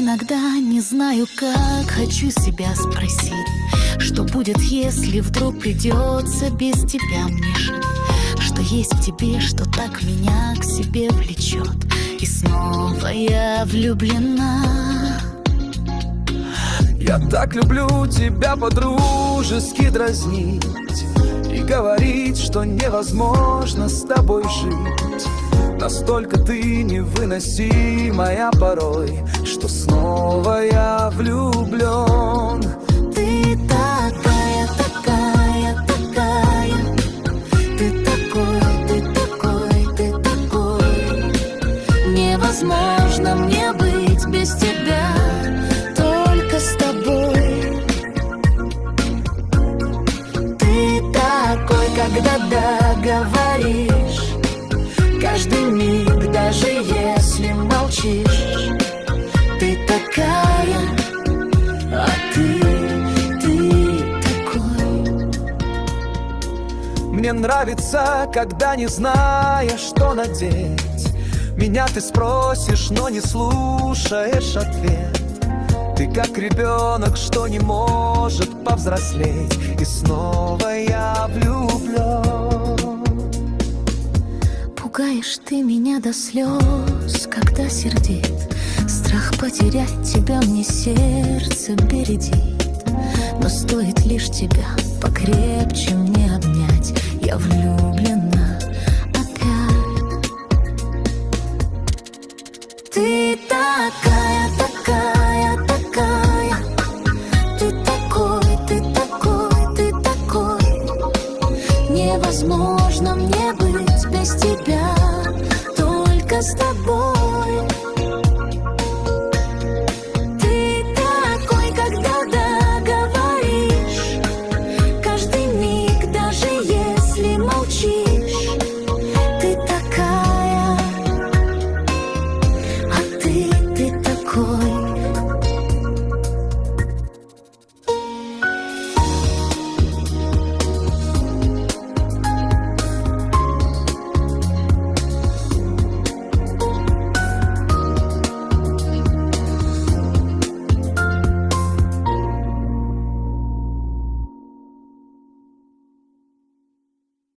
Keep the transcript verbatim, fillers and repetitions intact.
Иногда не знаю, как, хочу себя спросить, что будет, если вдруг придется без тебя мне жить. Что есть в тебе, что так меня к себе влечет. И снова я влюблена. Я так люблю тебя по-дружески дразнить и говорить, что невозможно с тобой жить. Настолько ты невыносимая порой, что снова я влюблен. Ты такая, такая, такая. Ты такой, ты такой, ты такой. Невозможно мне быть без тебя, только с тобой. Ты такой, когда договоришь, каждый миг, даже если молчишь. Ты такая, а ты, ты такой. Мне нравится, когда не зная, что надеть, меня ты спросишь, но не слушаешь ответ. Ты как ребенок, что не может повзрослеть. И снова я влюблен. Пугаешь ты меня до слез, когда сердит. Страх потерять тебя мне сердце бередит. Но стоит лишь тебя покрепче мне обнять, я влюблена опять. Ты такая, такая, такая. Ты такой, ты такой, ты такой. Невозможно мне быть без тебя, только с тобой.